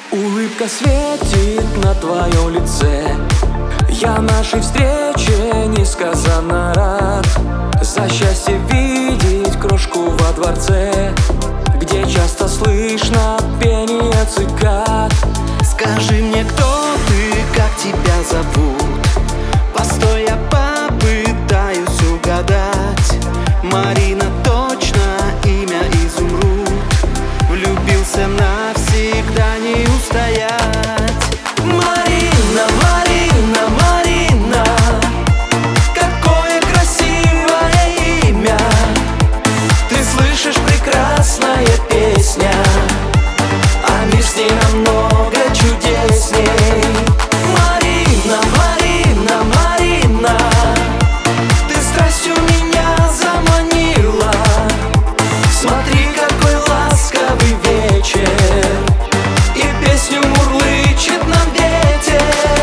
Улыбка светит на твоем лице. Я нашей встрече несказанно рад. За счастье видеть крошку во дворце, где часто слышно пение цикад. Скажи мне, кто ты, как тебя зовут? Постой, я попытаюсь угадать. Марина, точно имя изумруд. Влюбился навсегда, не устоять. Марина, Марина, Марина, какое красивое имя. Ты слышишь, прекрасная песня, а мир с ней намного чудесней. Марина, Марина, Марина, ты страстью меня заманила. Смотри, какой ласковый вечер, и песню мурлычет нам ветер.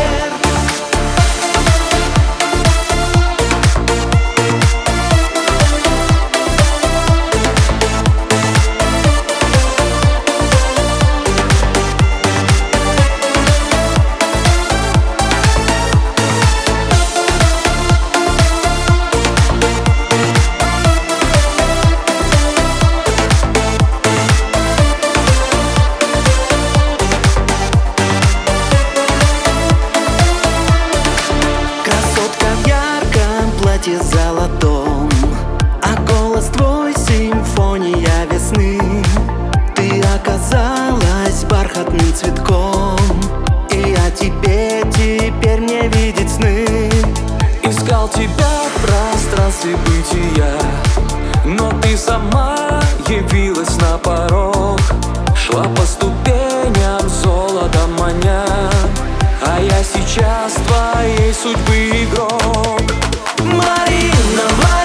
Золотом, а голос твой симфония весны. Ты оказалась бархатным цветком, и о тебе теперь мне видеть сны. Искал тебя в пространстве бытия, но ты сама явилась на порог. Шла по ступеням золотом маня, а я сейчас твоей судьбы игрок. Марина, Марина.